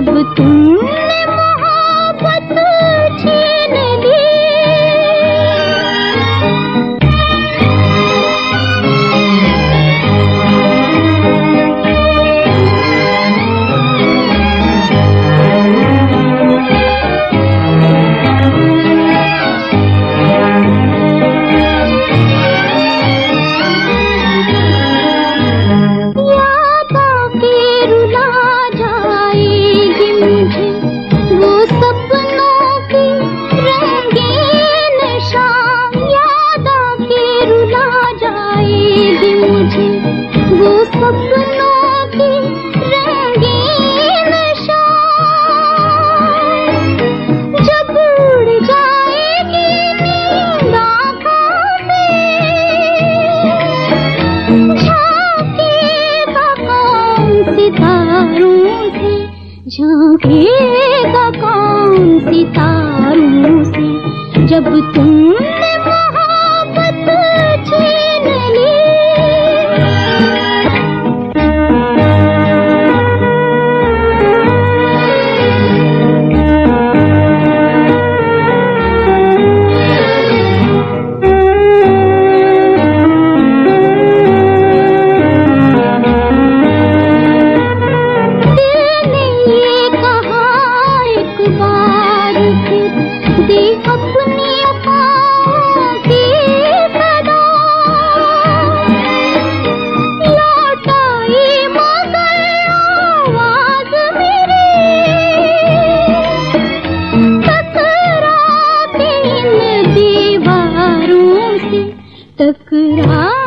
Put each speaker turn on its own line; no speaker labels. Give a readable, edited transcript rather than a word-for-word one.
जब तुमने मोहब्बत छीन ली। वो सपनों की रंगीन शाम जब उड़ जाएगी नींद आँखों से, झांकेगा कौन सितारों से, झांकेगा कौन सितारों से, जब तुमने मोहब्बत छीन ली। दे अपनी अफ़वाहों की सदा, लौट आई मगर आवाज़ मेरी, टकरा के इन दीवारों से, टकरा